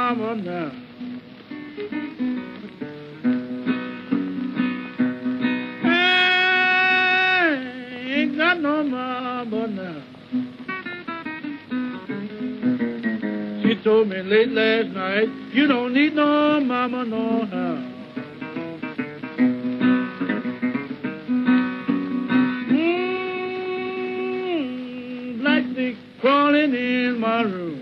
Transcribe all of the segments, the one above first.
mama now. Ain't got no mama now. She told me late last night, you don't need no mama no how. Black stick crawling in my room.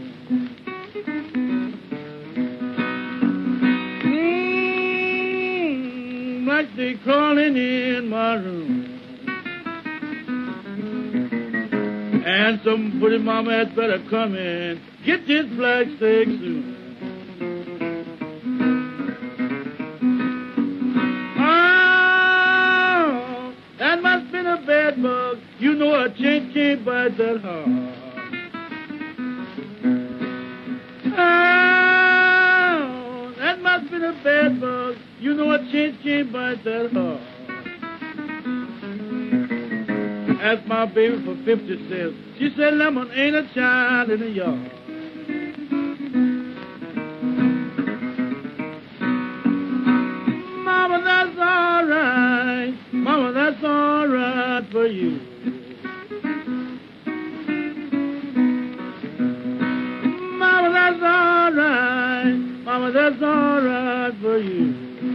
Black stick crawling in my room. And some pretty mama had better come in, get this black stick soon. Oh, that must been a bed bug. You know a chin can't bite that hard. Oh, that must been a bed bug. You know a chin can't bite that hard. Asked my baby for 50 cents. She said, Lemon ain't a child in the yard. Mama, that's all right. Mama, that's all right for you. Mama, that's all right. Mama, that's all right for you.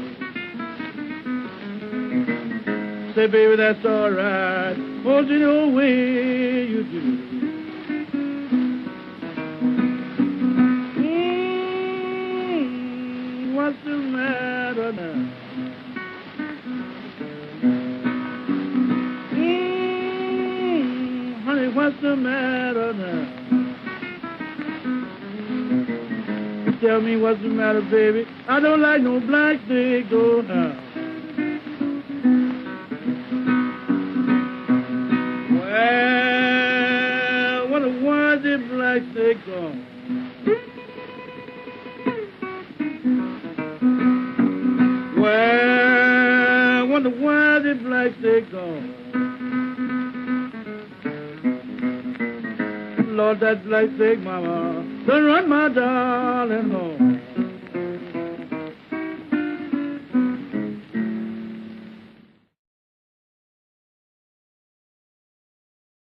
Say, baby, that's all right. Hold it your way you do. What's the matter now? Honey, what's the matter now? Tell me what's the matter, baby. I don't like no black stick, go now. Well, what a worthy black stick gone. Well, what a worthy black stick gone. Lord, that black stick, mama, done run my darling home.